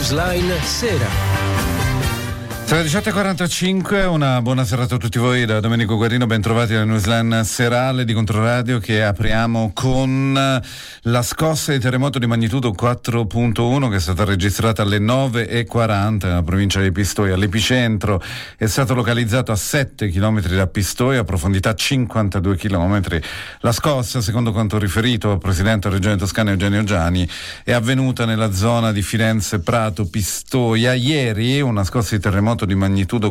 Newsline Sera. Sono le 18.45, una buona serata a tutti voi da Domenico Guarino, ben trovati alla Newsline serale di Controradio, che apriamo con la scossa di terremoto di magnitudo 4.1 che è stata registrata alle 9.40 nella provincia di Pistoia. L'epicentro è stato localizzato a 7 km da Pistoia, a profondità 52 km. La scossa, secondo quanto riferito al Presidente della Regione Toscana Eugenio Giani, è avvenuta nella zona di Firenze, Prato, Pistoia. Ieri una scossa di terremoto di magnitudo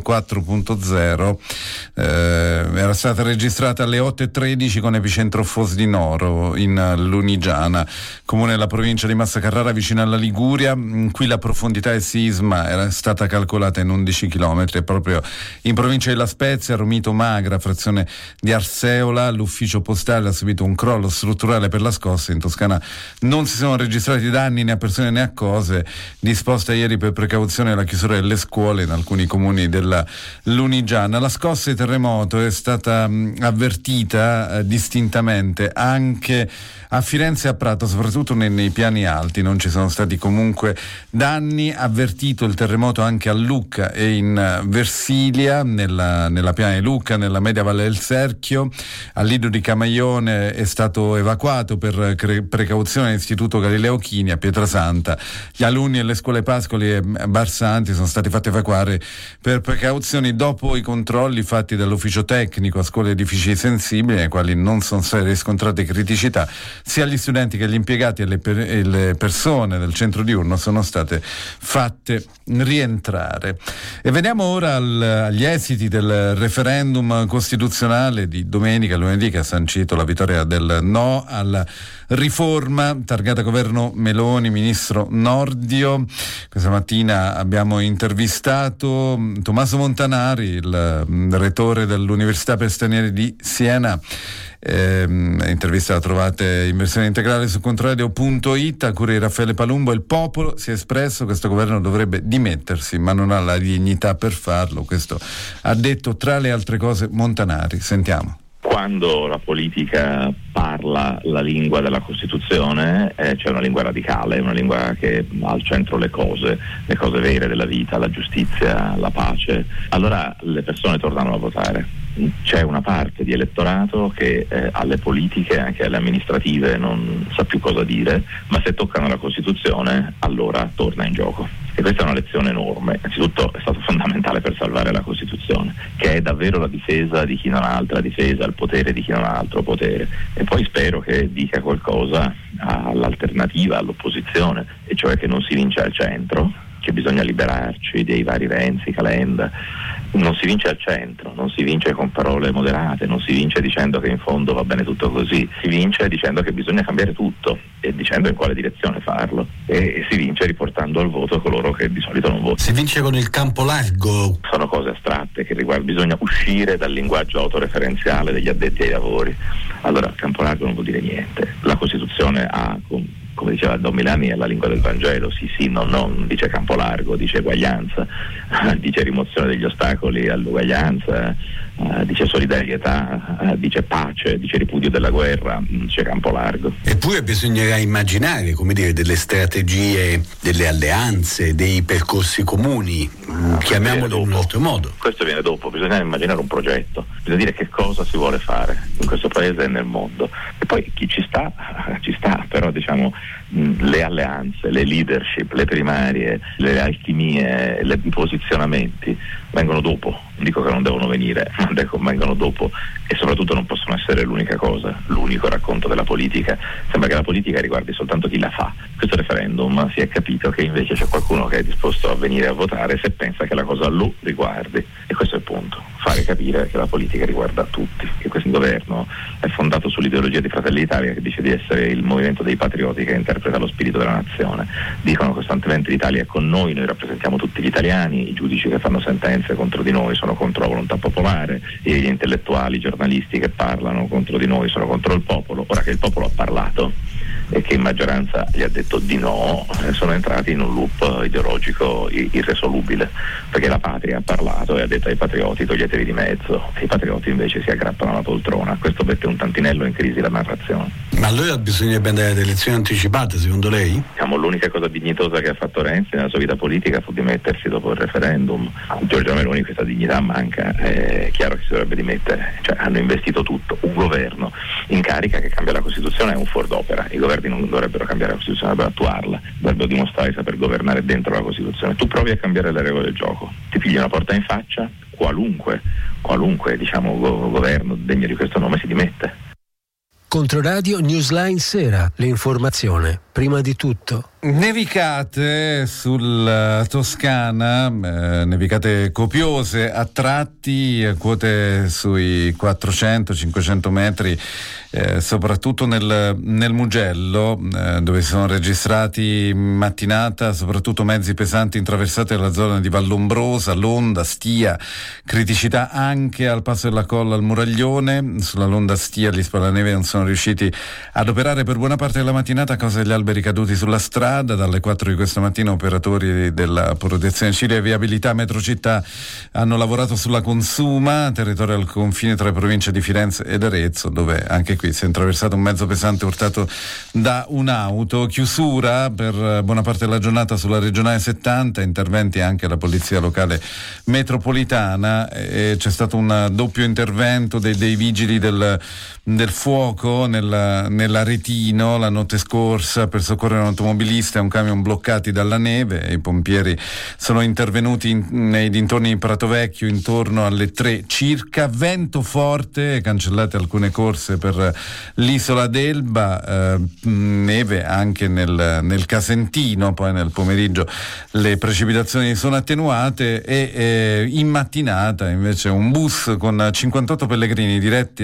4.0 era stata registrata alle 8.13 con epicentro Fosdinoro in Lunigiana, comune della provincia di Massa Carrara vicino alla Liguria. Qui la profondità del sisma era stata calcolata in 11 km e proprio in provincia di La Spezia, a Romito Magra, frazione di Arseola, l'ufficio postale ha subito un crollo strutturale per la scossa. In Toscana non si sono registrati danni né a persone né a cose. Disposta ieri per precauzione la chiusura delle scuole in alcuni comuni della Lunigiana. La scossa di terremoto è stata avvertita distintamente anche a Firenze e a Prato, soprattutto nei piani alti. Non ci sono stati comunque danni. Avvertito il terremoto anche a Lucca e in Versilia, nella piana di Lucca, nella media Valle del Serchio. Al Lido di Camaione è stato evacuato per precauzione l'Istituto Galileo Chini. A Pietrasanta gli alunni delle scuole Pascoli e Barsanti sono stati fatti evacuare per precauzioni dopo i controlli fatti dall'ufficio tecnico a scuole e edifici sensibili, nei quali non sono state riscontrate criticità. Sia gli studenti che gli impiegati e le persone del centro diurno sono state fatte rientrare. E veniamo ora agli esiti del referendum costituzionale di domenica, lunedì, che ha sancito la vittoria del no alla riforma, targata governo Meloni, ministro Nordio. Questa mattina abbiamo intervistato Tommaso Montanari, il rettore dell'Università per Stranieri di Siena. Intervista la trovate in versione integrale su controradio.it, a cura di Raffaele Palumbo. Il popolo si è espresso, questo governo dovrebbe dimettersi, ma non ha la dignità per farlo. Questo ha detto, tra le altre cose, Montanari. Sentiamo. Quando la politica parla la lingua della Costituzione, c'è una lingua radicale, una lingua che ha al centro le cose vere della vita, la giustizia, la pace, allora le persone tornano a votare. C'è una parte di elettorato che alle politiche, anche alle amministrative, non sa più cosa dire, ma se toccano la Costituzione allora torna in gioco. E questa è una lezione enorme. Innanzitutto è stato fondamentale per salvare la Costituzione, che è davvero la difesa di chi non ha altra difesa, il potere di chi non ha altro potere. E poi spero che dica qualcosa all'alternativa, all'opposizione, e cioè che non si vince al centro, che bisogna liberarci dei vari Renzi, Calenda. Non si vince al centro, non si vince con parole moderate, non si vince dicendo che in fondo va bene tutto così, si vince dicendo che bisogna cambiare tutto e dicendo in quale direzione farlo, e si vince riportando al voto coloro che di solito non votano. Si vince con il campo largo. Sono cose astratte che bisogna uscire dal linguaggio autoreferenziale degli addetti ai lavori. Allora, campo largo non vuol dire niente. La Costituzione ha, come diceva Don Milani, è la lingua del Vangelo, sì, no, non dice campo largo, dice eguaglianza, dice rimozione degli ostacoli all'uguaglianza, dice solidarietà, dice pace, dice ripudio della guerra, dice campo largo. Eppure bisognerà immaginare, delle strategie, delle alleanze, dei percorsi comuni, chiamiamolo in un altro modo. Questo viene dopo, bisogna immaginare un progetto, bisogna dire che cosa si vuole fare in questo paese e nel mondo. E poi chi ci sta, però le alleanze, le leadership, le primarie, le alchimie, i posizionamenti vengono dopo. Non dico che non devono venire, ma vengono dopo, e soprattutto non possono essere l'unica cosa, l'unico racconto della politica. Sembra che la politica riguardi soltanto chi la fa. Questo referendum si è capito che invece c'è qualcuno che è disposto a venire a votare se pensa che la cosa lo riguardi, e questo è il punto, fare capire che la politica riguarda tutti, che questo governo è fondato sull'ideologia di Fratelli d'Italia, che dice di essere il movimento dei patrioti che interpreta lo spirito della nazione. Dicono costantemente l'Italia è con noi rappresentiamo tutti gli italiani, i giudici che fanno sentenze contro di noi sono contro la volontà popolare, e gli intellettuali, i giornalisti che parlano contro di noi sono contro il popolo. Ora che il popolo ha parlato e che in maggioranza gli ha detto di no, sono entrati in un loop ideologico irresolubile, perché la patria ha parlato e ha detto ai patrioti toglietevi di mezzo, e i patrioti invece si aggrappano alla poltrona. Questo mette un tantinello in crisi la narrazione. Ma allora bisognerebbe andare ad elezioni anticipate, secondo lei? Diciamo, l'unica cosa dignitosa che ha fatto Renzi nella sua vita politica fu dimettersi dopo il referendum. Giorgia Meloni questa dignità manca, è chiaro che si dovrebbe dimettere. Cioè, hanno investito tutto, un governo in carica che cambia la Costituzione è un fuor d'opera. I governi non dovrebbero cambiare la Costituzione, dovrebbero attuarla, dovrebbero dimostrare di saper governare dentro la Costituzione. Tu provi a cambiare le regole del gioco, ti pigli una porta in faccia, qualunque diciamo governo degno di questo nome si dimette. Controradio Newsline Sera, l'informazione prima di tutto. Nevicate sulla Toscana, nevicate copiose a tratti, quote sui 400-500 metri, soprattutto nel Mugello, dove si sono registrati in mattinata soprattutto mezzi pesanti intraversati dalla zona di Vallombrosa, Londa, Stia, criticità anche al passo della Colla al Muraglione. Sulla Londa Stia gli spalaneve non sono riusciti ad operare per buona parte della mattinata a causa degli alberi caduti sulla strada. Dalle 4 di questa mattina operatori della Protezione Civile e Viabilità Metro Città hanno lavorato sulla Consuma, territorio al confine tra le province di Firenze ed Arezzo, dove anche qui si è intraversato un mezzo pesante urtato da un'auto. Chiusura per buona parte della giornata sulla regionale 70, interventi anche alla polizia locale metropolitana, e c'è stato un doppio intervento dei vigili del fuoco nell'Aretino la notte scorsa per soccorrere un automobilista e un camion bloccati dalla neve. I pompieri sono intervenuti nei dintorni di Prato Vecchio intorno alle 3 circa. Vento forte, cancellate alcune corse per l'isola d'Elba, neve anche nel Casentino. Poi nel pomeriggio le precipitazioni sono attenuate e in mattinata invece un bus con 58 pellegrini diretti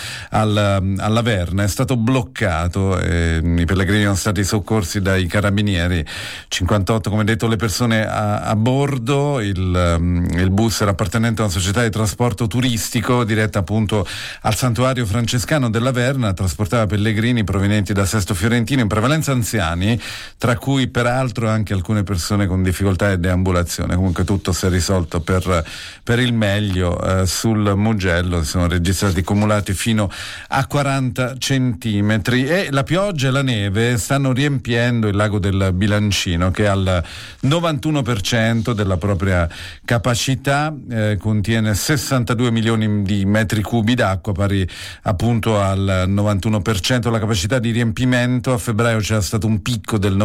alla Verna è stato bloccato, i pellegrini sono stati soccorsi dai carabinieri. 58 come detto le persone a bordo. Il bus era appartenente a una società di trasporto turistico diretta appunto al santuario francescano della Verna, trasportava pellegrini provenienti da Sesto Fiorentino, in prevalenza anziani, tra cui peraltro anche alcune persone con difficoltà di deambulazione. Comunque tutto si è risolto per il meglio. Sul Mugello si sono registrati accumulati fino a 40 centimetri e la pioggia e la neve stanno riempiendo il lago del Bilancino, che al 91% della propria capacità contiene 62 milioni di metri cubi d'acqua, pari appunto al 91% la capacità di riempimento. A febbraio c'era stato un picco del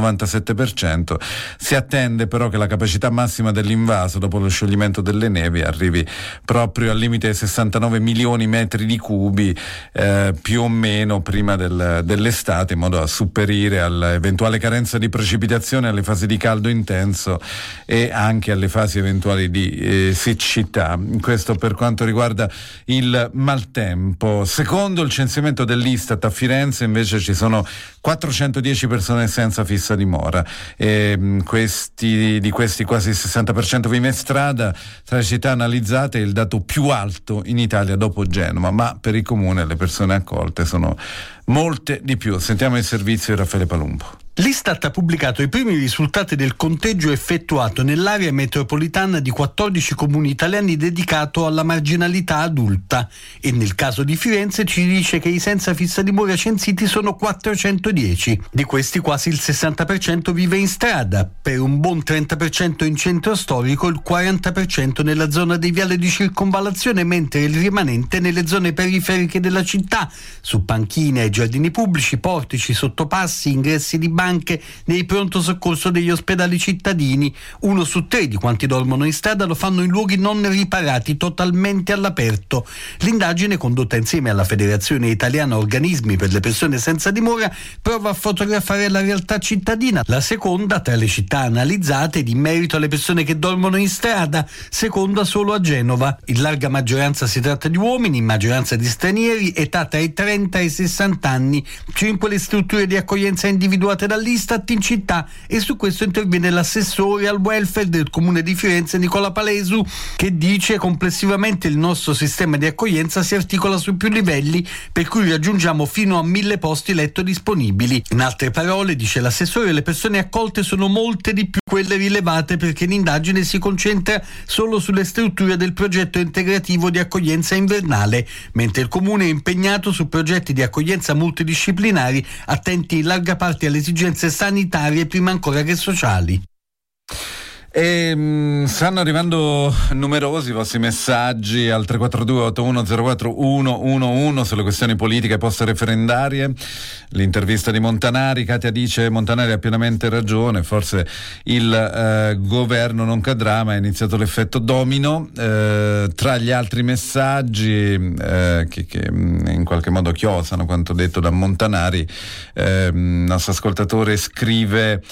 97%. Si attende però che la capacità massima dell'invaso dopo lo scioglimento delle nevi arrivi proprio al limite dei 69 milioni metri di cubi, più o meno prima dell'estate, in modo da superare all'eventuale carenza di precipitazione, alle fasi di caldo intenso e anche alle fasi eventuali di siccità. Questo per quanto riguarda il maltempo. Secondo il censimento dell'Istat a Firenze invece ci sono 410 persone senza fissa dimora, e di questi quasi il 60% vive in strada. Tra le città analizzate è il dato più alto in Italia dopo Genova, ma per il comune le persone accolte sono molte di più. Sentiamo il servizio di Raffaele Palumbo. L'Istat ha pubblicato i primi risultati del conteggio effettuato nell'area metropolitana di 14 comuni italiani dedicato alla marginalità adulta, e nel caso di Firenze ci dice che i senza fissa dimora censiti sono 410. Di questi quasi il 60% vive in strada, per un buon 30% in centro storico, il 40% nella zona dei viali di circonvallazione, mentre il rimanente nelle zone periferiche della città, su panchine ai giardini pubblici, portici, sottopassi, ingressi di banche, nei pronto soccorso degli ospedali cittadini. 1 su 3 di quanti dormono in strada lo fanno in luoghi non riparati, totalmente all'aperto. L'indagine, condotta insieme alla Federazione Italiana Organismi per le persone senza dimora, prova a fotografare la realtà cittadina, la seconda tra le città analizzate in merito alle persone che dormono in strada, seconda solo a Genova. In larga maggioranza si tratta di uomini, in maggioranza di stranieri, età tra i 30 e i 60 anni. 5 le strutture di accoglienza individuate dall'Istat in città, e su questo interviene l'assessore al welfare del comune di Firenze Nicola Palesu, che dice: complessivamente il nostro sistema di accoglienza si articola su più livelli, per cui raggiungiamo fino a 1000 posti letto disponibili. In altre parole, dice l'assessore, le persone accolte sono molte di più quelle rilevate, perché l'indagine si concentra solo sulle strutture del progetto integrativo di accoglienza invernale, mentre il comune è impegnato su progetti di accoglienza sicurezza multidisciplinari, attenti in larga parte alle esigenze sanitarie prima ancora che sociali. E stanno arrivando numerosi i vostri messaggi al 342 8104 111 sulle questioni politiche post-referendarie. L'intervista di Montanari, Katia dice: Montanari ha pienamente ragione, forse il governo non cadrà, ma è iniziato l'effetto domino. Tra gli altri messaggi che in qualche modo chiosano quanto detto da Montanari, il nostro ascoltatore scrive: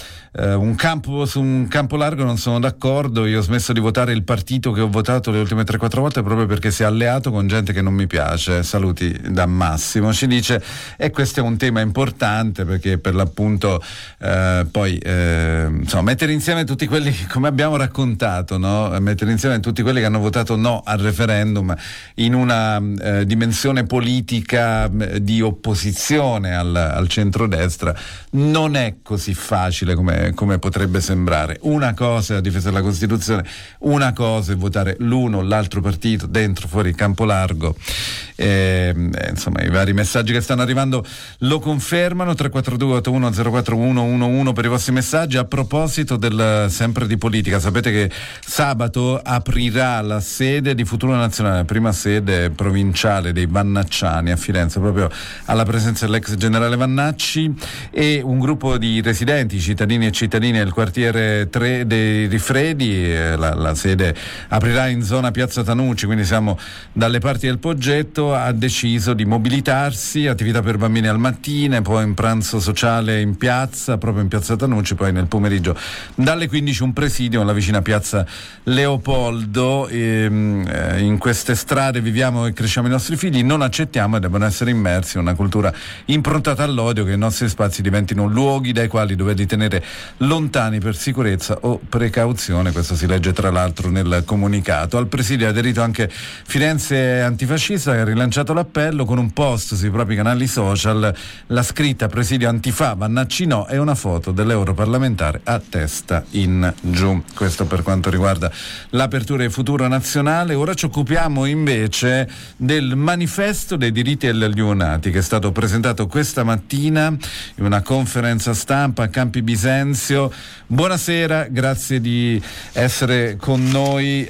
su un campo largo non sono d'accordo, io ho smesso di votare il partito che ho votato le ultime 3-4 volte proprio perché si è alleato con gente che non mi piace. Saluti da Massimo, ci dice. E questo è un tema importante perché per l'appunto insomma, mettere insieme tutti quelli, come abbiamo raccontato, no? Mettere insieme tutti quelli che hanno votato no al referendum in una dimensione politica di opposizione al centrodestra non è così facile come potrebbe sembrare. Una cosa è la difesa della Costituzione, una cosa è votare l'uno o l'altro partito dentro, fuori, campo largo. Insomma, i vari messaggi che stanno arrivando lo confermano. 342 8104 111 per i vostri messaggi. A proposito sempre di politica, sapete che sabato aprirà la sede di Futuro Nazionale, prima sede provinciale dei Vannacciani a Firenze, proprio alla presenza dell'ex generale Vannacci e un gruppo di residenti, cittadini e cittadine del quartiere 3 dei Rifredi. La sede aprirà in zona Piazza Tanucci, quindi siamo dalle parti del Poggetto. Ha deciso di mobilitarsi, attività per bambini al mattino, poi un pranzo sociale in piazza, proprio in Piazza Tanucci, poi nel pomeriggio dalle 15 un presidio alla vicina Piazza Leopoldo. In queste strade viviamo e cresciamo i nostri figli, non accettiamo e devono essere immersi in una cultura improntata all'odio, che i nostri spazi diventino luoghi dai quali doverli tenere lontani per sicurezza o precauzione. Questo si legge tra l'altro nel comunicato. Al presidio ha aderito anche Firenze Antifascista, che ha rilanciato l'appello con un post sui propri canali social, la scritta "Presidio Antifa, Vannacci no" e una foto dell'europarlamentare a testa in giù. Questo per quanto riguarda l'apertura di Futuro Nazionale. Ora ci occupiamo invece del manifesto dei diritti degli alluvionati, che è stato presentato questa mattina in una conferenza stampa a Campi Bisenzio. Buonasera, grazie di essere con noi.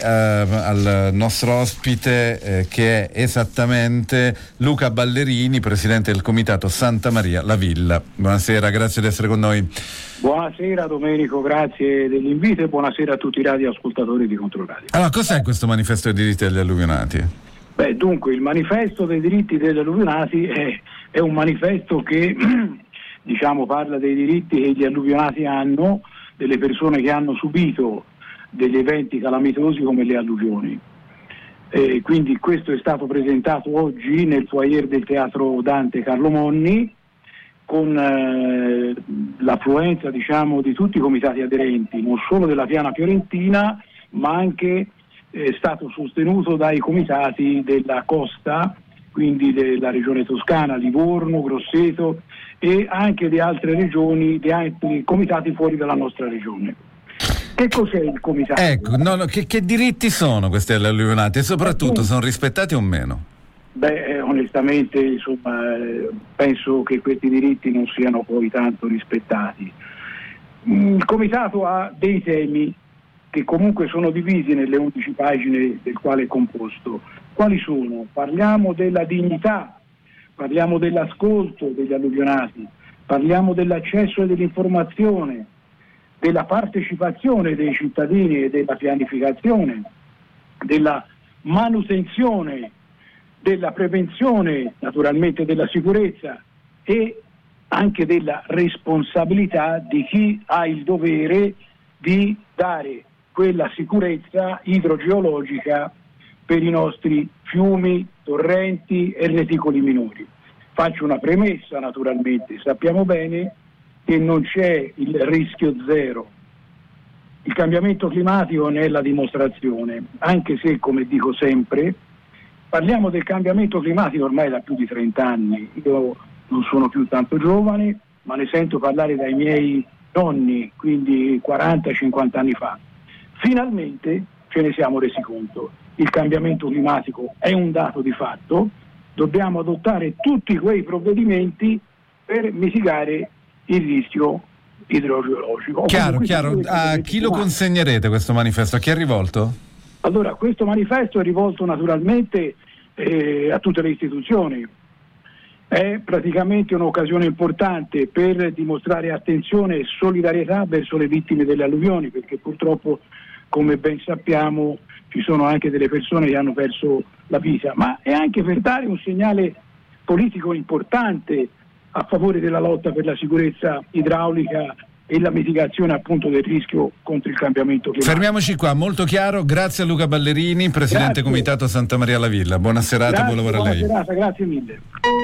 Al nostro ospite che è esattamente Luca Ballerini, presidente del comitato Santa Maria La Villa. Buonasera, grazie di essere con noi. Buonasera Domenico, grazie dell'invito e buonasera a tutti i radioascoltatori di Controradio. Allora, cos'è questo manifesto dei diritti degli alluvionati? Dunque, il manifesto dei diritti degli alluvionati è un manifesto che parla dei diritti che gli alluvionati hanno, delle persone che hanno subito degli eventi calamitosi come le alluvioni. Quindi questo è stato presentato oggi nel foyer del Teatro Dante Carlo Monni, con l'affluenza di tutti i comitati aderenti, non solo della Piana Fiorentina, ma anche è stato sostenuto dai comitati della costa, quindi della regione Toscana, Livorno, Grosseto, e anche di altre regioni, di altri comitati fuori dalla nostra regione. Che cos'è il comitato? Ecco, che diritti sono questi alluvionati e soprattutto sono rispettati o meno? Onestamente, penso che questi diritti non siano poi tanto rispettati. Il comitato ha dei temi che comunque sono divisi nelle 11 pagine del quale è composto. Quali sono? Parliamo della dignità, parliamo dell'ascolto degli alluvionati, parliamo dell'accesso e dell'informazione, della partecipazione dei cittadini e della pianificazione, della manutenzione, della prevenzione, naturalmente della sicurezza e anche della responsabilità di chi ha il dovere di dare quella sicurezza idrogeologica per i nostri fiumi, torrenti e reticoli minori. Faccio una premessa, naturalmente, sappiamo bene che non c'è il rischio zero. Il cambiamento climatico ne è la dimostrazione, anche se, come dico sempre, parliamo del cambiamento climatico ormai da più di 30 anni. Io non sono più tanto giovane, ma ne sento parlare dai miei nonni, quindi 40-50 anni fa. Finalmente ce ne siamo resi conto. Il cambiamento climatico è un dato di fatto, dobbiamo adottare tutti quei provvedimenti per mitigare il rischio idrogeologico. Chiaro. A chi lo consegnerete questo manifesto? A chi è rivolto? Allora, questo manifesto è rivolto naturalmente a tutte le istituzioni. È praticamente un'occasione importante per dimostrare attenzione e solidarietà verso le vittime delle alluvioni, perché purtroppo, come ben sappiamo, ci sono anche delle persone che hanno perso la vita, ma è anche per dare un segnale politico importante a favore della lotta per la sicurezza idraulica e la mitigazione appunto del rischio contro il cambiamento climatico. Fermiamoci qua, molto chiaro. Grazie a Luca Ballerini, Presidente Comitato Santa Maria la Villa. Buona serata, buon lavoro a lei. Buona serata, grazie mille.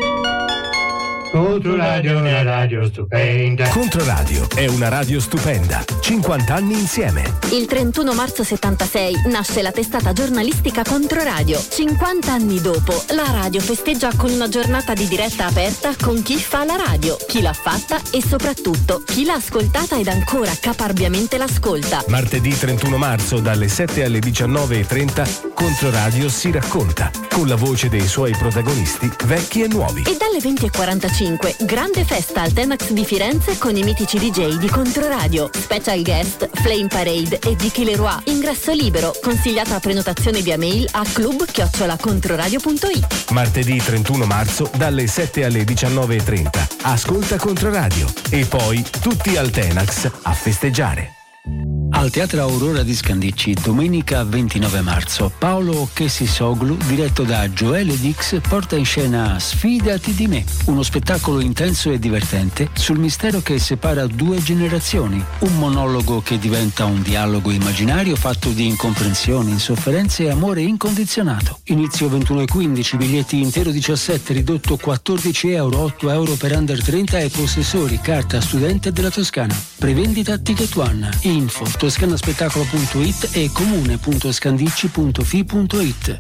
Controradio è una radio stupenda. Controradio è una radio stupenda. 50 anni insieme. Il 31 marzo 76 nasce la testata giornalistica Controradio. 50 anni dopo, la radio festeggia con una giornata di diretta aperta con chi fa la radio, chi l'ha fatta e soprattutto chi l'ha ascoltata ed ancora caparbiamente l'ascolta. Martedì 31 marzo dalle 7 alle 19:30 Controradio si racconta, con la voce dei suoi protagonisti vecchi e nuovi. E dalle 20:45 grande festa al Tenax di Firenze con i mitici DJ di Controradio. Special guest Flame Parade e Vicky Leroy. Ingresso libero, consigliata prenotazione via mail a club@controradio.it. Martedì 31 marzo dalle 7 alle 19:30 ascolta Controradio e poi tutti al Tenax a festeggiare. Al Teatro Aurora di Scandicci, domenica 29 marzo, Paolo Chessisoglu, diretto da Joele Dix, porta in scena Sfidati di me, uno spettacolo intenso e divertente sul mistero che separa due generazioni, un monologo che diventa un dialogo immaginario fatto di incomprensioni, insofferenze e amore incondizionato. Inizio 21:15, biglietti intero 17, ridotto 14 euro, 8 euro per under 30 e possessori, carta studente della Toscana. Prevendita Ticket One, info toscanaspettacolo.it e comune.scandicci.fi.it.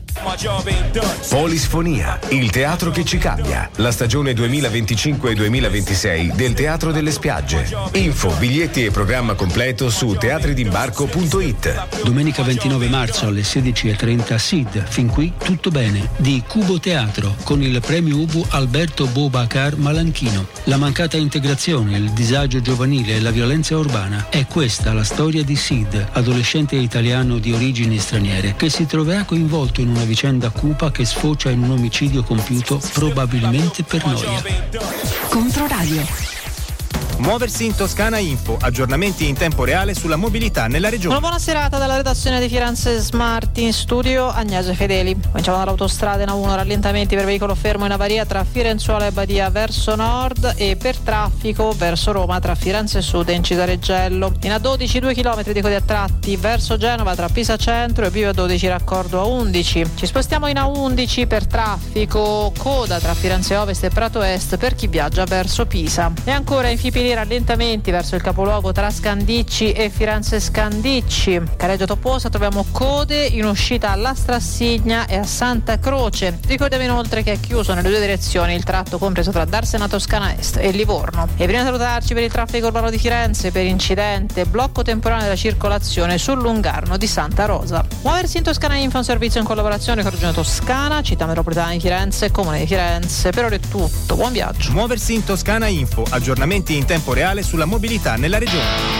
Polisfonia, il teatro che ci cambia. La stagione 2025-2026 del Teatro delle Spiagge. Info, biglietti e programma completo su teatridimbarco.it. Domenica 29 marzo alle 16:30 SID, fin qui tutto bene, di Cubo Teatro, con il premio Ubu Alberto Bobacar Malanchino. La mancata integrazione, il disagio giovanile e la violenza urbana. È questa la storia di Sid, adolescente italiano di origini straniere, che si troverà coinvolto in una vicenda cupa che sfocia in un omicidio compiuto probabilmente per noia. Controradio. Muoversi in Toscana Info, aggiornamenti in tempo reale sulla mobilità nella regione. Una buona serata dalla redazione di Firenze Smart, in studio Agnese Fedeli. Cominciamo dall'autostrada in A1, rallentamenti per veicolo fermo in avaria tra Firenzuola e Badia verso nord e per traffico verso Roma tra Firenze Sud e Incitareggello. In A12 2 km di codi a tratti verso Genova tra Pisa Centro e Bivio A12 raccordo A11. Ci spostiamo in A11 per traffico, coda tra Firenze Ovest e Prato Est per chi viaggia verso Pisa. E ancora in Fipili rallentamenti verso il capoluogo tra Scandicci e Firenze Scandicci. Careggio Toposa troviamo code in uscita alla Strassigna e a Santa Croce. Ricordiamo inoltre che è chiuso nelle due direzioni il tratto compreso tra Darsena Toscana Est e Livorno. E prima di salutarci, per il traffico urbano di Firenze, per incidente, blocco temporaneo della circolazione sul Lungarno di Santa Rosa. Muoversi in Toscana Info, un servizio in collaborazione con Regione Toscana, Città Metropolitana di Firenze, Comune di Firenze. Per ora è tutto, buon viaggio. Muoversi in Toscana Info, aggiornamenti in tempo reale sulla mobilità nella regione.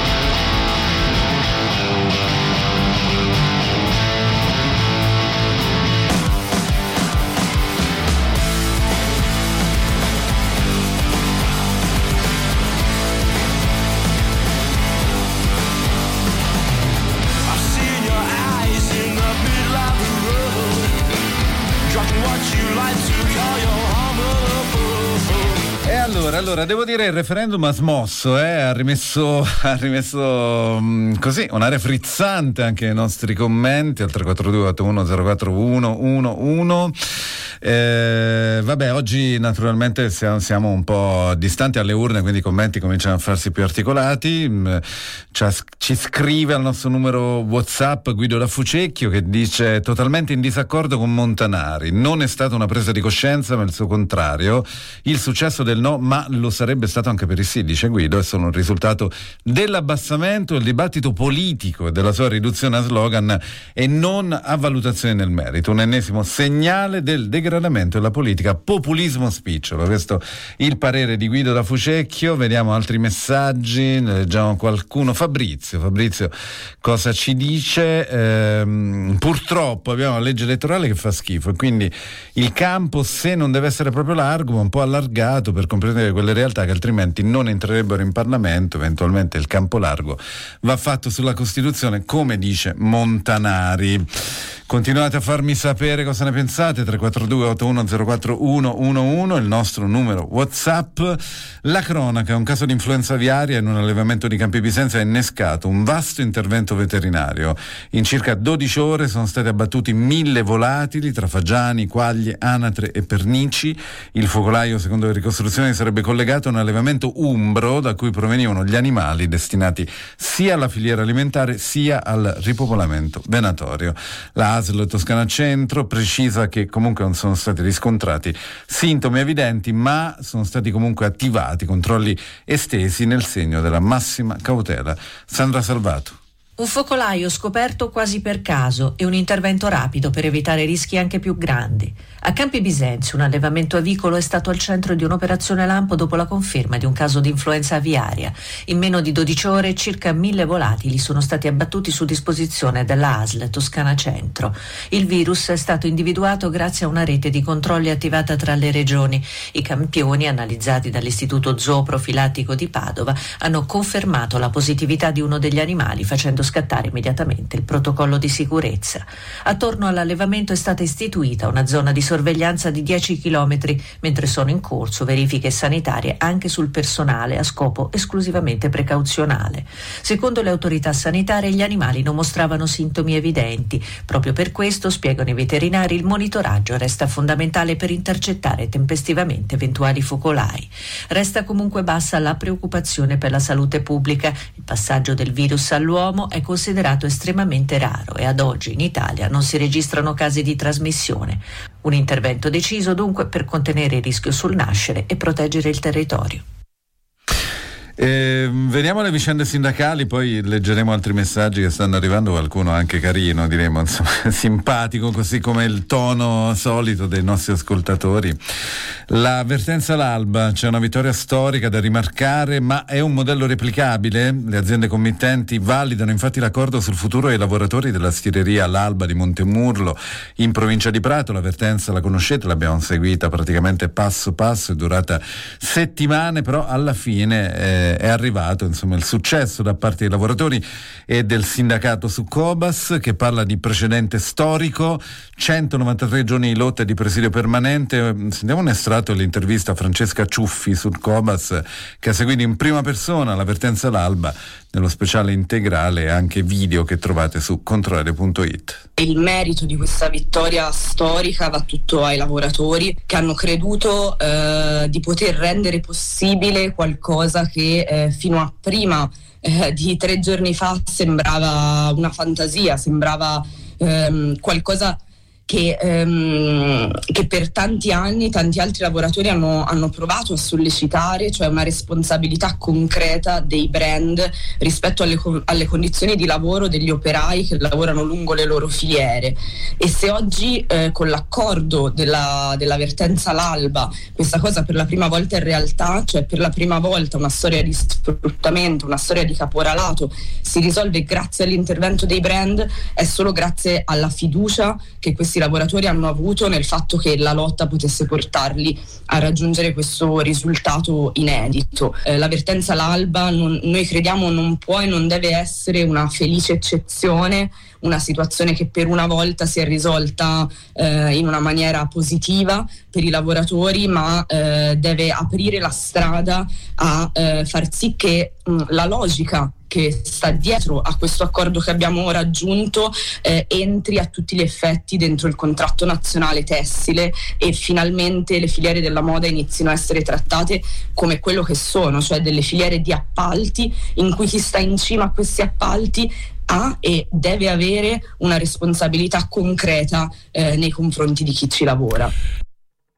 Allora, devo dire, il referendum ha smosso, ha rimesso così un'area frizzante anche ai nostri commenti al 342-8104-111. Vabbè, oggi naturalmente siamo un po' distanti alle urne, quindi i commenti cominciano a farsi più articolati. Ci scrive al nostro numero WhatsApp Guido da Fucecchio, che dice: totalmente in disaccordo con Montanari, non è stata una presa di coscienza ma il suo contrario, il successo del no ma lo sarebbe stato anche per il sì, dice Guido, è solo un risultato dell'abbassamento del dibattito politico e della sua riduzione a slogan e non a valutazione nel merito, un ennesimo segnale del degrado sschieramento e la politica populismo spicciolo. Questo il parere di Guido da Fucecchio. Vediamo altri messaggi, ne leggiamo qualcuno. Fabrizio, cosa ci dice? Purtroppo abbiamo una legge elettorale che fa schifo e quindi il campo, se non deve essere proprio largo, ma un po' allargato per comprendere quelle realtà che altrimenti non entrerebbero in Parlamento. Eventualmente il campo largo va fatto sulla Costituzione, come dice Montanari. Continuate a farmi sapere cosa ne pensate. 342-8104111, il nostro numero WhatsApp. La cronaca: un caso di influenza aviaria in un allevamento di Campi Bisenzio ha innescato un vasto intervento veterinario. In circa 12 ore sono stati abbattuti 1000 volatili tra fagiani, quaglie, anatre e pernici. Il focolaio, secondo le ricostruzioni, sarebbe collegato a un allevamento umbro da cui provenivano gli animali destinati sia alla filiera alimentare sia al ripopolamento venatorio. La ASL Toscana Centro precisa che comunque non sono stati riscontrati sintomi evidenti, ma sono stati comunque attivati controlli estesi nel segno della massima cautela. Sandra Salvato. Un focolaio scoperto quasi per caso e un intervento rapido per evitare rischi anche più grandi. A Campi Bisenzio, un allevamento avicolo è stato al centro di un'operazione lampo dopo la conferma di un caso di influenza aviaria. In meno di 12 ore circa 1000 volatili sono stati abbattuti su disposizione della ASL Toscana Centro. Il virus è stato individuato grazie a una rete di controlli attivata tra le regioni. I campioni, analizzati dall'Istituto Zooprofilattico di Padova, hanno confermato la positività di uno degli animali, facendo scattare immediatamente il protocollo di sicurezza. Attorno all'allevamento è stata istituita una zona di sorveglianza di 10 chilometri, mentre sono in corso verifiche sanitarie anche sul personale a scopo esclusivamente precauzionale. Secondo le autorità sanitarie, gli animali non mostravano sintomi evidenti. Proprio per questo, spiegano i veterinari, il monitoraggio resta fondamentale per intercettare tempestivamente eventuali focolai. Resta comunque bassa la preoccupazione per la salute pubblica. Il passaggio del virus all'uomo è considerato estremamente raro e ad oggi in Italia non si registrano casi di trasmissione. Un intervento deciso dunque per contenere il rischio sul nascere e proteggere il territorio. Veniamo alle vicende sindacali, poi leggeremo altri messaggi che stanno arrivando, qualcuno anche carino, diremo, insomma, simpatico, così come il tono solito dei nostri ascoltatori. L'avvertenza all'alba: c'è una vittoria storica da rimarcare, ma è un modello replicabile? Le aziende committenti validano infatti l'accordo sul futuro ai lavoratori della stireria L'Alba di Montemurlo in provincia di Prato. L'avvertenza la conoscete, l'abbiamo seguita praticamente passo passo, è durata settimane, però alla fine è arrivato insomma il successo da parte dei lavoratori e del sindacato su Cobas, che parla di precedente storico, 193 giorni di lotta e di presidio permanente. Sentiamo un estratto dell'intervista a Francesca Ciuffi sul Cobas, che ha seguito in prima persona l'avvertenza all'alba, nello speciale integrale e anche video che trovate su controradio.it. Il merito di questa vittoria storica va tutto ai lavoratori che hanno creduto di poter rendere possibile qualcosa che fino a prima di 3 giorni fa sembrava una fantasia, sembrava qualcosa che per tanti anni tanti altri lavoratori hanno provato a sollecitare, cioè una responsabilità concreta dei brand rispetto alle condizioni di lavoro degli operai che lavorano lungo le loro filiere. E se oggi con l'accordo dell'avvertenza all'alba questa cosa per la prima volta è realtà, cioè per la prima volta una storia di sfruttamento, una storia di caporalato si risolve grazie all'intervento dei brand, è solo grazie alla fiducia che questi lavoratori hanno avuto nel fatto che la lotta potesse portarli a raggiungere questo risultato inedito. L'avvertenza all'alba noi crediamo non può e non deve essere una felice eccezione, una situazione che per una volta si è risolta in una maniera positiva per i lavoratori, ma deve aprire la strada a far sì che la logica che sta dietro a questo accordo che abbiamo raggiunto entri a tutti gli effetti dentro il contratto nazionale tessile e finalmente le filiere della moda inizino a essere trattate come quello che sono, cioè delle filiere di appalti in cui chi sta in cima a questi appalti ha e deve avere una responsabilità concreta nei confronti di chi ci lavora.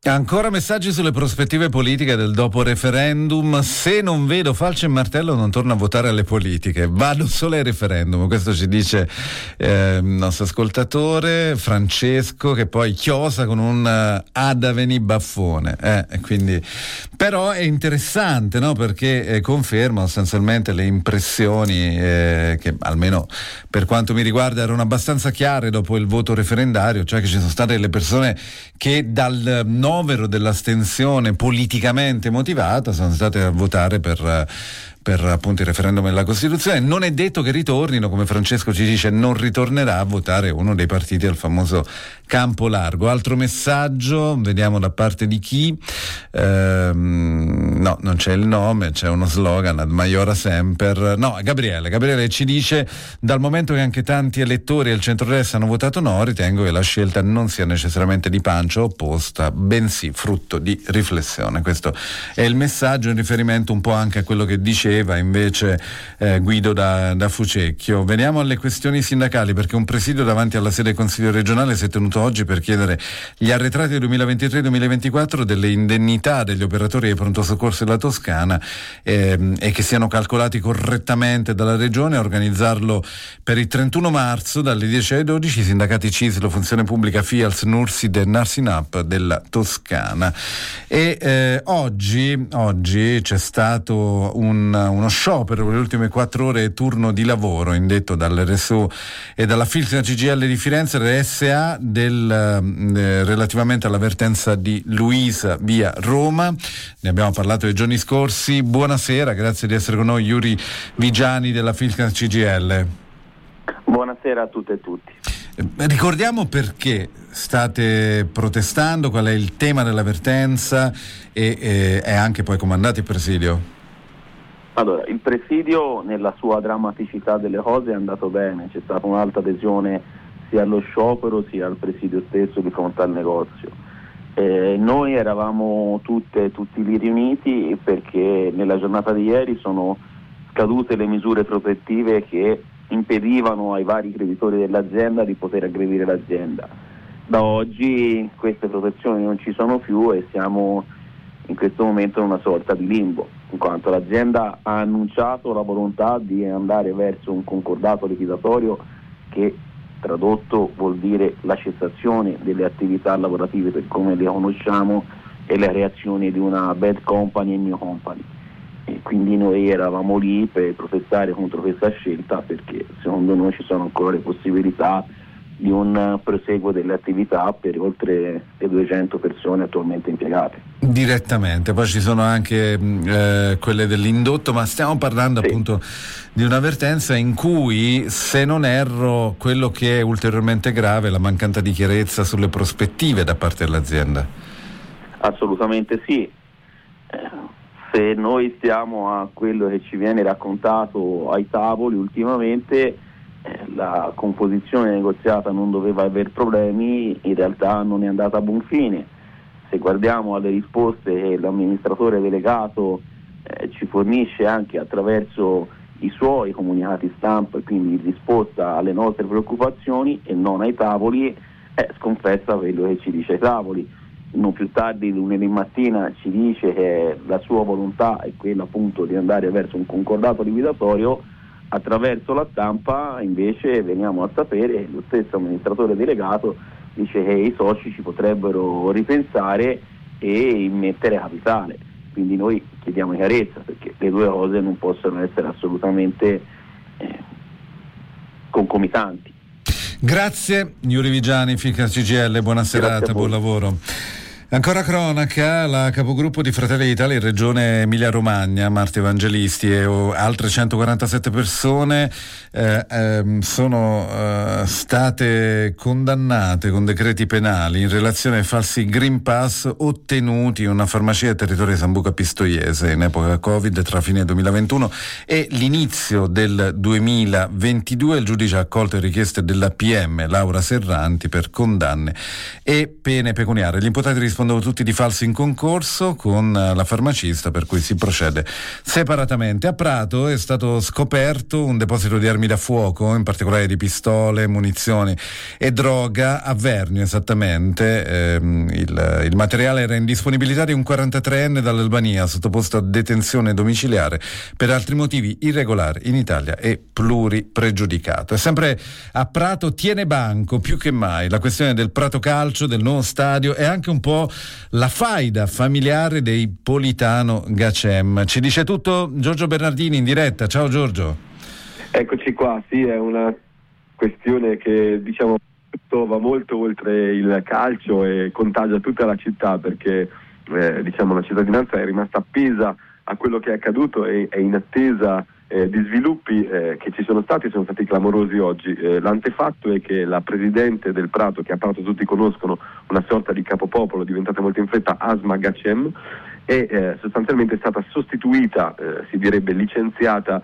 Ancora messaggi sulle prospettive politiche del dopo referendum. Se non vedo falce e martello non torno a votare alle politiche, vado solo ai referendum. Questo ci dice il nostro ascoltatore Francesco, che poi chiosa con un Ada veni baffone. Quindi, però è interessante, no? Perché conferma sostanzialmente le impressioni che almeno per quanto mi riguarda erano abbastanza chiare dopo il voto referendario, cioè che ci sono state delle persone che dal novero dell'astensione politicamente motivata sono state a votare per appunto il referendum della Costituzione. Non è detto che ritornino, come Francesco ci dice, non ritornerà a votare uno dei partiti del famoso campo largo. Altro messaggio, vediamo da parte di chi. No, non c'è il nome, c'è uno slogan, ad maiora semper. No, Gabriele ci dice: dal momento che anche tanti elettori del centrodestra hanno votato no, ritengo che la scelta non sia necessariamente di pancia opposta, bensì frutto di riflessione. Questo è il messaggio, in riferimento un po' anche a quello che diceva invece Guido da Fucecchio. Veniamo alle questioni sindacali, perché un presidio davanti alla sede del Consiglio regionale si è tenuto oggi per chiedere gli arretrati del 2023-2024 delle indennità degli operatori del pronto soccorso della Toscana e che siano calcolati correttamente dalla regione. A organizzarlo per il 31 marzo dalle 10 alle 12 i sindacati CISL, Funzione Pubblica, FIALS, NURSID e Narsinap della Toscana. E oggi c'è stato uno sciopero per le ultime 4 ore turno di lavoro indetto dall'RSU e dalla Filsina CGIL di Firenze, RSA, relativamente all'avvertenza di Luisa via Roma. Ne abbiamo parlato nei giorni scorsi. Buonasera, grazie di essere con noi Yuri Vigiani della Filsina CGIL. Buonasera a tutte e tutti. Ricordiamo perché state protestando, qual è il tema dell'avvertenza e anche poi comandate il presidio. Allora, il presidio nella sua drammaticità delle cose è andato bene, c'è stata un'alta adesione sia allo sciopero sia al presidio stesso di fronte al negozio. Noi eravamo tutti lì riuniti perché nella giornata di ieri sono scadute le misure protettive che impedivano ai vari creditori dell'azienda di poter aggredire l'azienda. Da oggi queste protezioni non ci sono più e siamo in questo momento in una sorta di limbo, in quanto l'azienda ha annunciato la volontà di andare verso un concordato liquidatorio che tradotto vuol dire la cessazione delle attività lavorative per come le conosciamo e la creazione di una bad company e new company. E quindi noi eravamo lì per protestare contro questa scelta, perché secondo noi ci sono ancora le possibilità di un proseguo delle attività per oltre le 200 persone attualmente impiegate. Direttamente, poi ci sono anche quelle dell'indotto, ma stiamo parlando appunto di un'avvertenza in cui, se non erro, quello che è ulteriormente grave è la mancanza di chiarezza sulle prospettive da parte dell'azienda. Assolutamente sì. Se noi stiamo a quello che ci viene raccontato ai tavoli ultimamente, la composizione negoziata non doveva aver problemi, in realtà non è andata a buon fine. Se guardiamo alle risposte che l'amministratore delegato ci fornisce anche attraverso i suoi comunicati stampa, e quindi in risposta alle nostre preoccupazioni e non ai tavoli, sconfessa quello che ci dice ai tavoli. Non più tardi lunedì mattina ci dice che la sua volontà è quella appunto di andare verso un concordato liquidatorio. Attraverso la stampa invece veniamo a sapere che lo stesso amministratore delegato dice che i soci ci potrebbero ripensare e immettere capitale. Quindi noi chiediamo chiarezza, perché le due cose non possono essere assolutamente concomitanti. Grazie Yuri Vigiani, Filsina CGIL, buona serata, buon lavoro. Ancora cronaca, la capogruppo di Fratelli d'Italia in regione Emilia-Romagna, Marta Evangelisti, e altre 147 persone sono state condannate con decreti penali in relazione ai falsi Green Pass ottenuti in una farmacia del territorio di Sambuca Pistoiese in epoca Covid tra fine 2021 e l'inizio del 2022. Il giudice ha accolto le richieste della PM Laura Serranti per condanne e pene pecuniarie. Gli imputati risponderanno nascondono tutti di falso in concorso con la farmacista, per cui si procede separatamente. A Prato è stato scoperto un deposito di armi da fuoco, in particolare di pistole, munizioni e droga, a Vernio esattamente. Il materiale era in disponibilità di un 43enne dall'Albania, sottoposto a detenzione domiciliare per altri motivi irregolari in Italia e pluripregiudicato. E sempre a Prato tiene banco più che mai la questione del Prato Calcio, del nuovo stadio, e anche un po' la faida familiare dei Politano Gacem. Ci dice tutto Giorgio Bernardini in diretta. Ciao Giorgio. Eccoci qua, sì, è una questione che va molto oltre il calcio e contagia tutta la città, perché la cittadinanza è rimasta appesa a quello che è accaduto e è in attesa di sviluppi che sono stati clamorosi oggi. L'antefatto è che la presidente del Prato, che a Prato tutti conoscono, una sorta di capopopolo diventata molto in fretta, Asma Gacem, è sostanzialmente stata sostituita, si direbbe licenziata,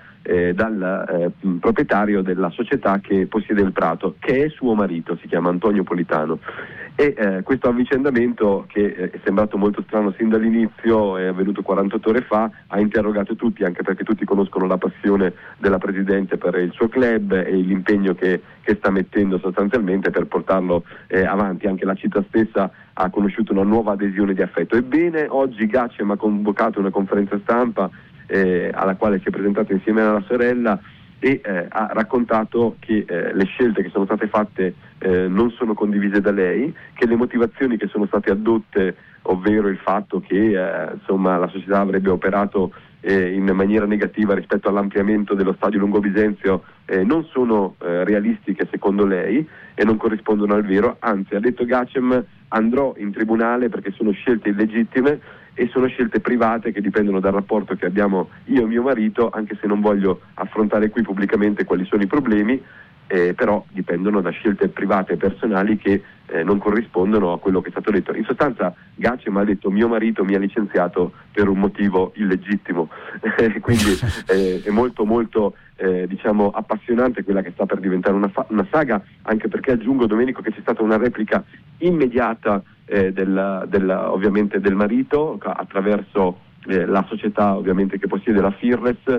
dal proprietario della società che possiede il Prato, che è suo marito, si chiama Antonio Politano. E questo avvicendamento, che è sembrato molto strano sin dall'inizio, è avvenuto 48 ore fa, ha interrogato tutti, anche perché tutti conoscono la passione della Presidente per il suo club e l'impegno che sta mettendo sostanzialmente per portarlo avanti. Anche la città stessa ha conosciuto una nuova adesione di affetto. Ebbene, oggi Gacem ha convocato una conferenza stampa alla quale si è presentato insieme alla sorella e ha raccontato che le scelte che sono state fatte non sono condivise da lei, che le motivazioni che sono state addotte, ovvero il fatto che la società avrebbe operato in maniera negativa rispetto all'ampliamento dello stadio Lungo Bisenzio, non sono realistiche secondo lei e non corrispondono al vero. Anzi, ha detto Gacem, andrò in tribunale perché sono scelte illegittime e sono scelte private che dipendono dal rapporto che abbiamo io e mio marito, anche se non voglio affrontare qui pubblicamente quali sono i problemi, però dipendono da scelte private e personali che non corrispondono a quello che è stato detto. In sostanza Gacem ha detto: mio marito mi ha licenziato per un motivo illegittimo. Quindi è molto molto appassionante quella che sta per diventare una saga, anche perché aggiungo, Domenico, che c'è stata una replica immediata ovviamente del marito attraverso la società ovviamente che possiede la Firres,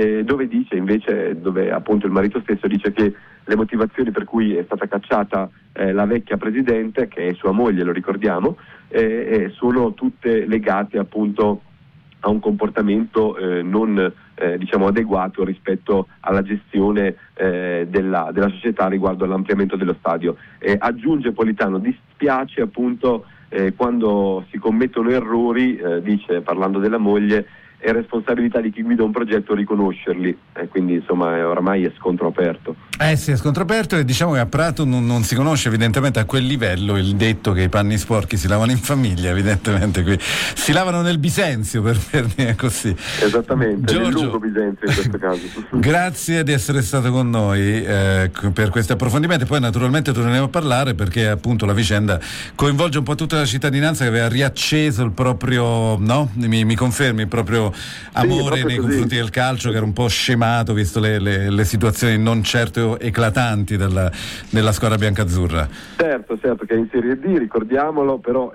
dove appunto il marito stesso dice che le motivazioni per cui è stata cacciata la vecchia presidente, che è sua moglie, lo ricordiamo, sono tutte legate appunto a un comportamento non adeguato rispetto alla gestione della società riguardo all'ampliamento dello stadio. Aggiunge Politano: dispiace appunto quando si commettono errori, dice, parlando della moglie, è responsabilità di chi guida un progetto riconoscerli, quindi oramai è scontro aperto. Sì, è scontro aperto, e diciamo che a Prato non si conosce evidentemente a quel livello il detto che i panni sporchi si lavano in famiglia. Evidentemente qui si lavano nel Bisenzio, per dire così. Esattamente, Giorgio, nel lungo Bisenzio in questo caso. Grazie di essere stato con noi per questi approfondimenti. Poi naturalmente torneremo a parlare, perché appunto la vicenda coinvolge un po' tutta la cittadinanza, che aveva riacceso il proprio, no? Mi confermi, il proprio amore nei confronti del calcio, che era un po' scemato visto le situazioni non certo eclatanti della squadra biancazzurra. Certo, che è in Serie D, ricordiamolo, però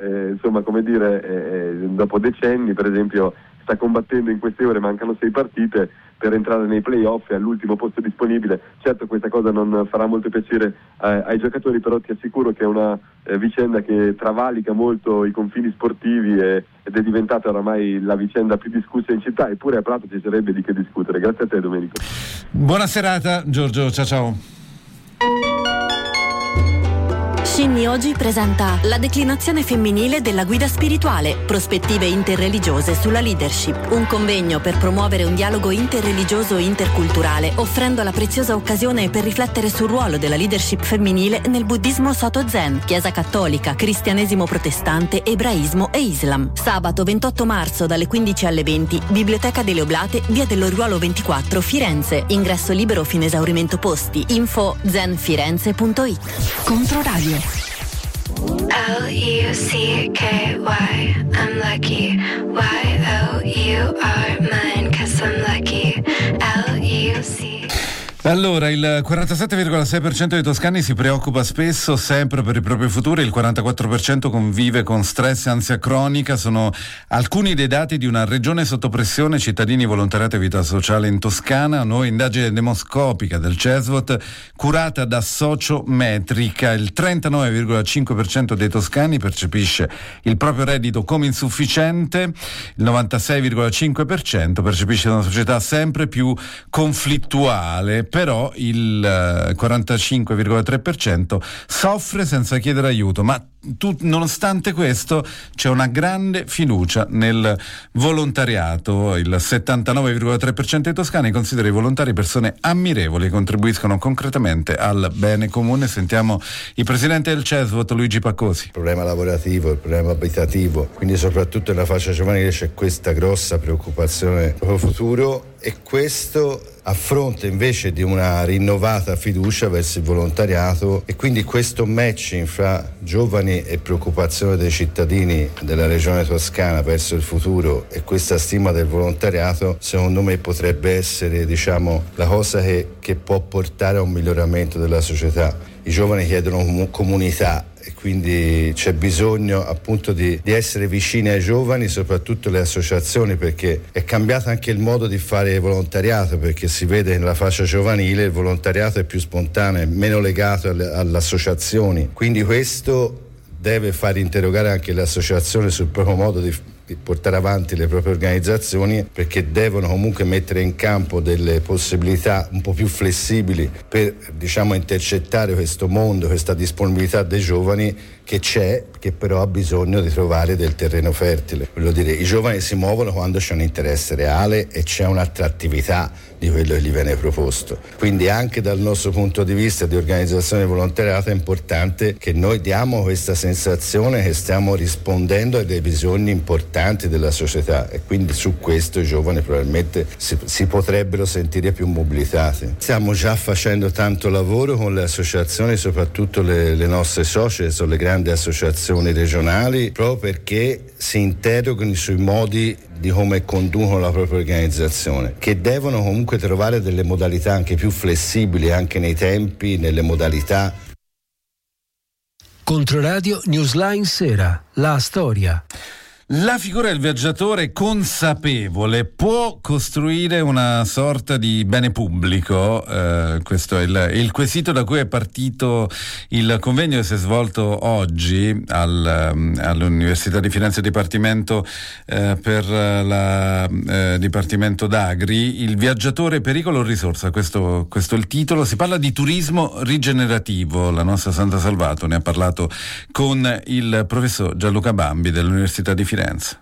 dopo decenni, per esempio, sta combattendo in queste ore, mancano 6 partite per entrare nei playoff e all'ultimo posto disponibile. Certo, questa cosa non farà molto piacere ai giocatori, però ti assicuro che è una vicenda che travalica molto i confini sportivi ed è diventata oramai la vicenda più discussa in città, eppure a Prato ci sarebbe di che discutere. Grazie a te, Domenico. Buona serata Giorgio, ciao. Shinny oggi presenta la declinazione femminile della guida spirituale, prospettive interreligiose sulla leadership, un convegno per promuovere un dialogo interreligioso e interculturale, offrendo la preziosa occasione per riflettere sul ruolo della leadership femminile nel buddismo Soto Zen, Chiesa Cattolica, Cristianesimo Protestante, Ebraismo e Islam. Sabato 28 marzo dalle 15 alle 20, Biblioteca delle Oblate, via dell'Oriuolo 24, Firenze. Ingresso libero fino esaurimento posti. Info zenfirenze.it. Controradio. L-U-C-K-Y, I'm lucky. Y-O-U-R, mine, 'cause I'm lucky. L-U-C. Allora, il 47,6% dei toscani si preoccupa spesso, sempre per il proprio futuro, il 44% convive con stress e ansia cronica. Sono alcuni dei dati di una regione sotto pressione, cittadini, volontariato e vita sociale in Toscana. Nuova indagine demoscopica del CESVOT curata da Sociometrica. Il 39,5% dei toscani percepisce il proprio reddito come insufficiente, il 96,5% percepisce una società sempre più conflittuale. Però il 45,3% soffre senza chiedere aiuto, ma nonostante questo c'è una grande fiducia nel volontariato. Il 79,3% dei toscani considera i volontari persone ammirevoli e contribuiscono concretamente al bene comune. Sentiamo il presidente del CESVOT, Luigi Paccosi. Il problema lavorativo, il problema abitativo, quindi soprattutto nella fascia giovanile c'è questa grossa preoccupazione per il futuro, e questo a fronte invece di una rinnovata fiducia verso il volontariato, e quindi questo matching fra giovani e preoccupazione dei cittadini della regione toscana verso il futuro e questa stima del volontariato, secondo me potrebbe essere, diciamo, la cosa che può portare a un miglioramento della società. I giovani chiedono comunità e quindi c'è bisogno appunto di essere vicini ai giovani, soprattutto le associazioni, perché è cambiato anche il modo di fare volontariato, perché si vede che nella fascia giovanile il volontariato è più spontaneo, è meno legato alle associazioni, quindi questo deve far interrogare anche le associazioni sul proprio modo di portare avanti le proprie organizzazioni, perché devono comunque mettere in campo delle possibilità un po' più flessibili per, diciamo, intercettare questo mondo, questa disponibilità dei giovani che c'è, che però ha bisogno di trovare del terreno fertile. Voglio dire, i giovani si muovono quando c'è un interesse reale e c'è un'attrattività di quello che gli viene proposto. Quindi anche dal nostro punto di vista di organizzazione volontariata è importante che noi diamo questa sensazione che stiamo rispondendo a dei bisogni importanti della società, e quindi su questo i giovani probabilmente si potrebbero sentire più mobilitati. Stiamo già facendo tanto lavoro con le associazioni, soprattutto le nostre socie, sono le grandi associazioni regionali, proprio perché si interrogano sui modi di come conducono la propria organizzazione, che devono comunque trovare delle modalità anche più flessibili, anche nei tempi, nelle modalità. Controradio Newsline Sera, la storia. La figura del viaggiatore consapevole può costruire una sorta di bene pubblico? Questo è il quesito da cui è partito il convegno che si è svolto oggi all'Università di Firenze Dipartimento per la Dipartimento d'Agri. Il viaggiatore, pericolo o risorsa? Questo è il titolo. Si parla di turismo rigenerativo. La nostra Santa Salvato ne ha parlato con il professor Gianluca Bambi dell'Università di Firenze.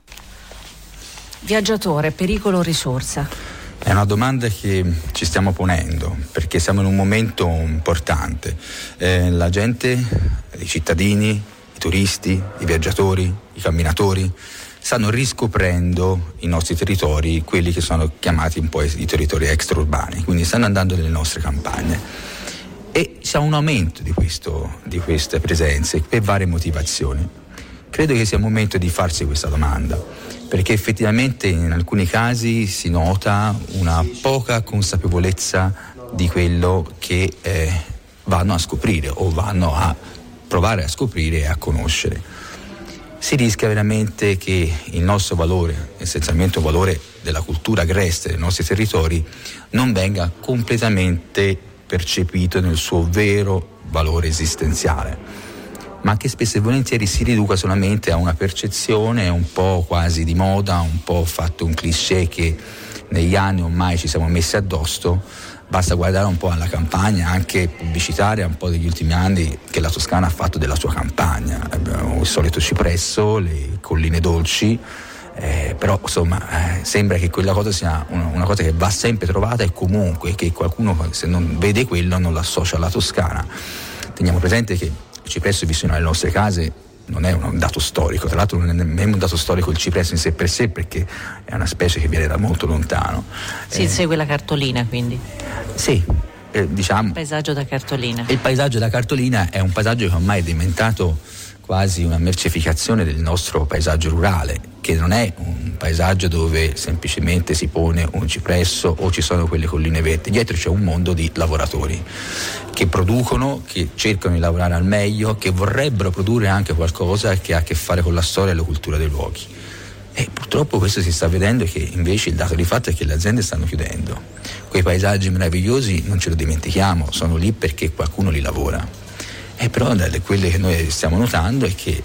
Viaggiatore, pericolo o risorsa? È una domanda che ci stiamo ponendo, perché siamo in un momento importante. La gente, i cittadini, i turisti, i viaggiatori, i camminatori stanno riscoprendo i nostri territori, quelli che sono chiamati un po' i territori extraurbani, quindi stanno andando nelle nostre campagne. E c'è un aumento di queste presenze per varie motivazioni. Credo che sia il momento di farsi questa domanda, perché effettivamente in alcuni casi si nota una poca consapevolezza di quello che vanno a scoprire o vanno a provare a scoprire e a conoscere. Si rischia veramente che il nostro valore, essenzialmente un valore della cultura agreste dei nostri territori, non venga completamente percepito nel suo vero valore esistenziale, ma che spesso e volentieri si riduca solamente a una percezione un po' quasi di moda, un po' fatto un cliché che negli anni ormai ci siamo messi addosso. Basta guardare un po' alla campagna, anche pubblicitaria, un po' degli ultimi anni, che la Toscana ha fatto della sua campagna. Abbiamo il solito cipresso, le colline dolci, però insomma sembra che quella cosa sia una cosa che va sempre trovata, e comunque che qualcuno, se non vede quello, non l'associa alla Toscana. Teniamo presente che il cipresso vicino alle nostre case non è un dato storico, tra l'altro non è nemmeno un dato storico il cipresso in sé per sé, perché è una specie che viene da molto lontano. Si segue la cartolina, quindi? Sì, diciamo. Il paesaggio da cartolina. Il paesaggio da cartolina è un paesaggio che ormai è diventato quasi una mercificazione del nostro paesaggio rurale, che non è un paesaggio dove semplicemente si pone un cipresso o ci sono quelle colline verdi. Dietro c'è un mondo di lavoratori che producono, che cercano di lavorare al meglio, che vorrebbero produrre anche qualcosa che ha a che fare con la storia e la cultura dei luoghi. E purtroppo questo si sta vedendo, che invece il dato di fatto è che le aziende stanno chiudendo. Quei paesaggi meravigliosi, non ce lo dimentichiamo, sono lì perché qualcuno li lavora. E però quelle che noi stiamo notando è che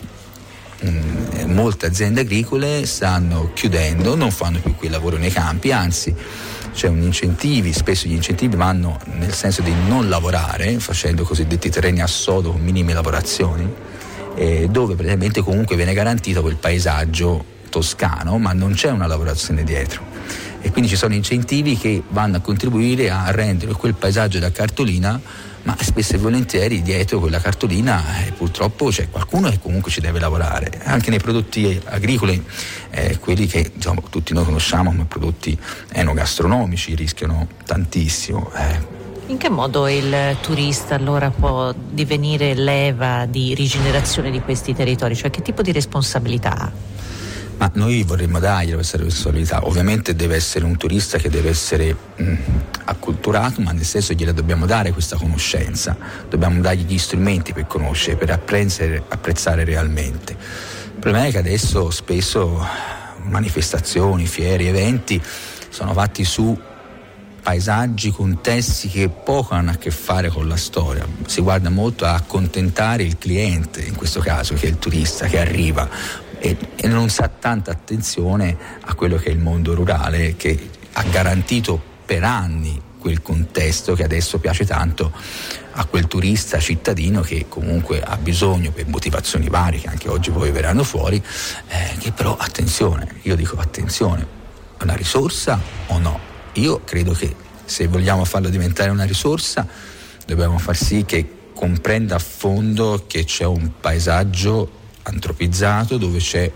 molte aziende agricole stanno chiudendo, non fanno più quel lavoro nei campi, anzi c'è un incentivi, spesso gli incentivi vanno nel senso di non lavorare, facendo cosiddetti terreni a sodo con minime lavorazioni, dove praticamente comunque viene garantito quel paesaggio toscano, ma non c'è una lavorazione dietro, e quindi ci sono incentivi che vanno a contribuire a rendere quel paesaggio da cartolina, ma spesso e volentieri dietro quella cartolina purtroppo c'è qualcuno che comunque ci deve lavorare. Anche nei prodotti agricoli, quelli che diciamo tutti noi conosciamo come prodotti enogastronomici, rischiano tantissimo. In che modo il turista allora può divenire leva di rigenerazione di questi territori? Cioè che tipo di responsabilità ha? Ma noi vorremmo dargli questa responsabilità. Ovviamente deve essere un turista che deve essere acculturato, ma nel senso gliela dobbiamo dare questa conoscenza, dobbiamo dargli gli strumenti per conoscere, per apprezzare realmente. Il problema è che adesso spesso manifestazioni, fiere, eventi sono fatti su paesaggi, contesti che poco hanno a che fare con la storia. Si guarda molto a accontentare il cliente, in questo caso, che è il turista che arriva, e non sa tanta attenzione a quello che è il mondo rurale, che ha garantito per anni quel contesto che adesso piace tanto a quel turista cittadino che comunque ha bisogno, per motivazioni varie che anche oggi poi verranno fuori, che però attenzione, io dico attenzione, è una risorsa o no? Io credo che se vogliamo farlo diventare una risorsa dobbiamo far sì che comprenda a fondo che c'è un paesaggio antropizzato dove c'è,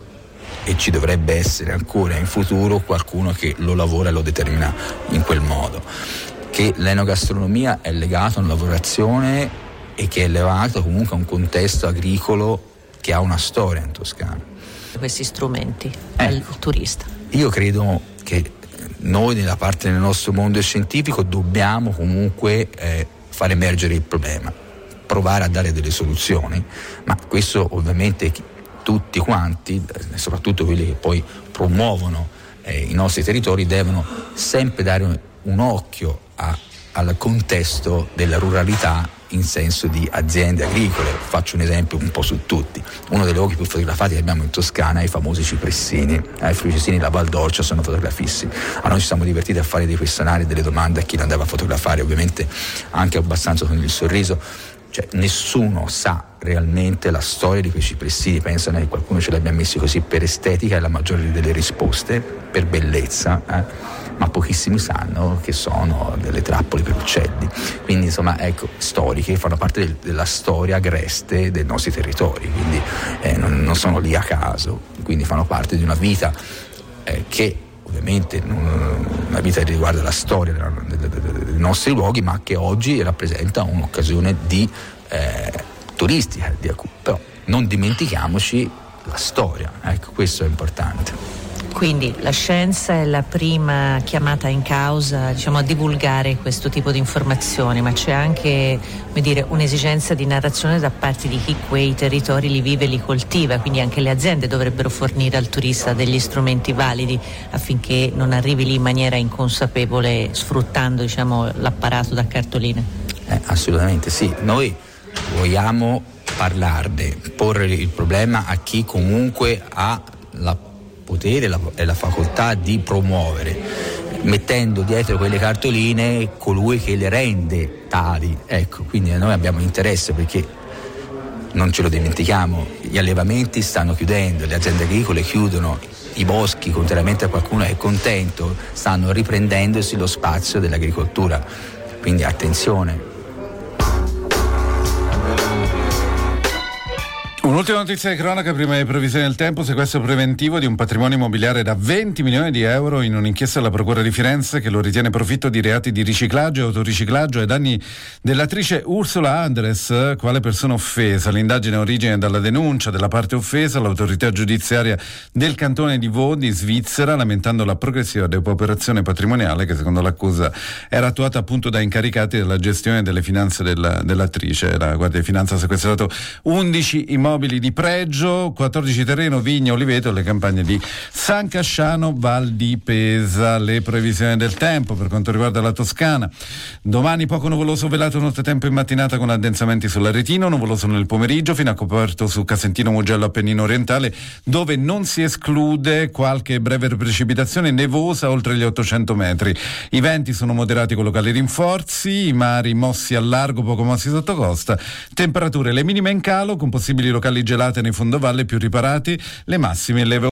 e ci dovrebbe essere ancora in futuro, qualcuno che lo lavora e lo determina in quel modo, che l'enogastronomia è legata a una lavorazione e che è legata comunque a un contesto agricolo che ha una storia in Toscana. Questi strumenti al turista. Io credo che noi nella parte del nostro mondo scientifico dobbiamo comunque far emergere il problema, provare a dare delle soluzioni, ma questo ovviamente tutti quanti, soprattutto quelli che poi promuovono i nostri territori, devono sempre dare un occhio al contesto della ruralità in senso di aziende agricole. Faccio un esempio un po' su tutti. Uno dei luoghi più fotografati che abbiamo in Toscana è i famosi cipressini. I cipressini della Val d'Orcia sono fotografissimi. Noi ci siamo divertiti a fare dei questionari, delle domande a chi andava a fotografare, ovviamente anche abbastanza con il sorriso. Cioè, nessuno sa realmente la storia di quei cipressini, pensano che qualcuno ce l'abbia messi così per estetica, e la maggiore delle risposte per bellezza, ma pochissimi sanno che sono delle trappole per uccelli. Quindi insomma, ecco, storiche, fanno parte della storia agreste dei nostri territori, quindi non sono lì a caso, quindi fanno parte di una vita che ovviamente una vita che riguarda la storia dei nostri luoghi, ma che oggi rappresenta un'occasione di turistica, però non dimentichiamoci la storia, ecco, questo è importante. Quindi la scienza è la prima chiamata in causa, diciamo, a divulgare questo tipo di informazioni, ma c'è anche, come dire, un'esigenza di narrazione da parte di chi quei territori li vive e li coltiva, quindi anche le aziende dovrebbero fornire al turista degli strumenti validi affinché non arrivi lì in maniera inconsapevole, sfruttando, diciamo, l'apparato da cartoline. Assolutamente sì, noi vogliamo parlarne, porre il problema a chi comunque ha la potere e la facoltà di promuovere, mettendo dietro quelle cartoline colui che le rende tali. Ecco, quindi noi abbiamo interesse, perché non ce lo dimentichiamo, gli allevamenti stanno chiudendo, le aziende agricole chiudono, i boschi, contrariamente a qualcuno che è contento, stanno riprendendosi lo spazio dell'agricoltura, quindi attenzione. Un'ultima notizia di cronaca prima delle previsioni del tempo: sequestro preventivo di un patrimonio immobiliare da 20 milioni di euro in un'inchiesta della Procura di Firenze che lo ritiene profitto di reati di riciclaggio e autoriciclaggio ai danni dell'attrice Ursula Andress, quale persona offesa. L'indagine origina dalla denuncia della parte offesa all'autorità giudiziaria del cantone di Vaud in Svizzera, lamentando la progressiva depauperazione patrimoniale che secondo l'accusa era attuata appunto da incaricati della gestione delle finanze dell'attrice. La Guardia di Finanza ha sequestrato 11 immobili di pregio, 14 terreno, vigna, oliveto e le campagne di San Casciano, Val di Pesa. Le previsioni del tempo per quanto riguarda la Toscana: domani poco nuvoloso, velato nottetempo in mattinata con addensamenti sull'Aretino, nuvoloso nel pomeriggio, fino a coperto su Casentino, Mugello, Appennino orientale, dove non si esclude qualche breve precipitazione nevosa oltre gli 800 metri. I venti sono moderati con locali rinforzi, i mari mossi al largo, poco mossi sotto costa, temperature le minime in calo con possibili locali gelate nei fondovalle più riparati, le massime